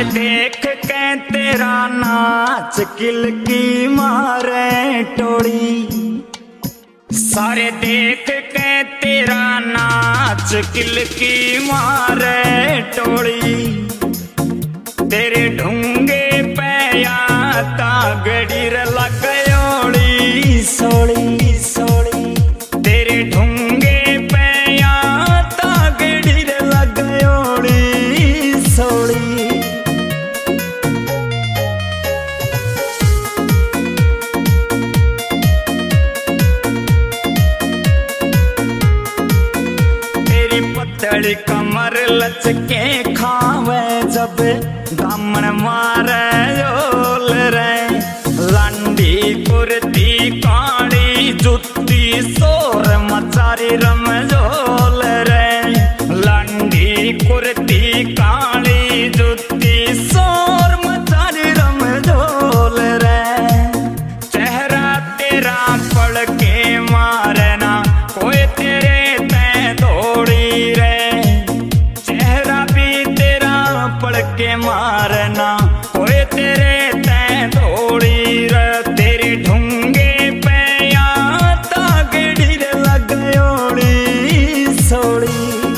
देख के तेरा नाच किलकी मारे टोड़ी, सारे देख के तेरा नाच किलकी मारे टोड़ी। तेरे ढूंगे पैया तागड़ी लगयोड़ी सोड़ी सोड़ी, तेरे ढूंगे पैया तागड़ी लगयोड़ी सोड़ी। तेरी पतली कमर लचके खावे जब दामन मारे जोल रे, लांडी कुर्ती काली जुत्ती सोर मचारी रमजोल रे, लांडी कुर्ती काली जुत्ती सोर मचारी रमजोल रे। चेहरा तेरा पड़ के मारना कोई तेरे ते दौड़ी रे, चेहरा भी तेरा पड़ के मारना कोई तेरे ते दौड़ी रे। तेरी ढूंगे पैया तागड़ी लगयोड़ी सोड़ी।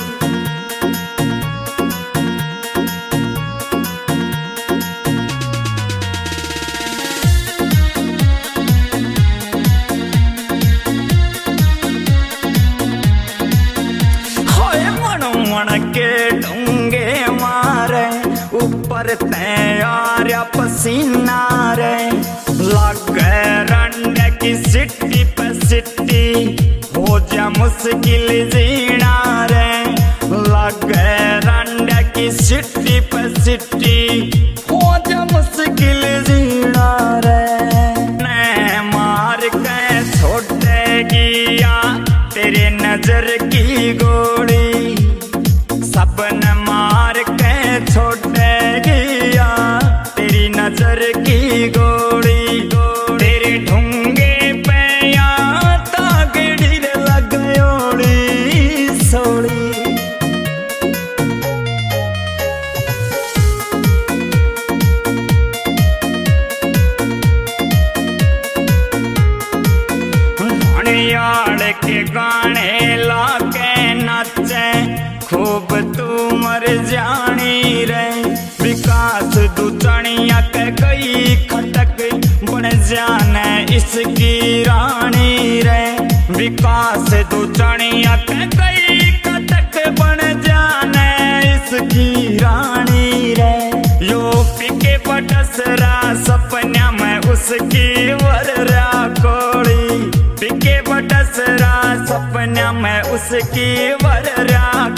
मन के ढूंगे मारे ऊपर तैयार पसीना रे, लगे रंड की सिट्टी पे सिट्टी हो जा मुश्किल जीना रे, लगे रंड की सिट्टी पे सिट्टी हो जा मुश्किल जीना रे। ने मार के छोड़ेगी या तेरे नजर की गोली, सबने मार के छोड़ेगी या तेरी नजर की गोली। तेरे ढूंगे पैया तागड़ी लगयोड़ी सोड़ी। याड़ के गाने लाके नाचे खूब तू मर जानी रे, विकास दुचनिया के गई खटक बन जाने इसकी रानी रे, विकास दुचनिया के गई खटक बन जाने इसकी रानी रे। यो पिके बटसरा सपना में उसकी वररा कोड़ी, पिके बटसरा सपना में उसकी वररा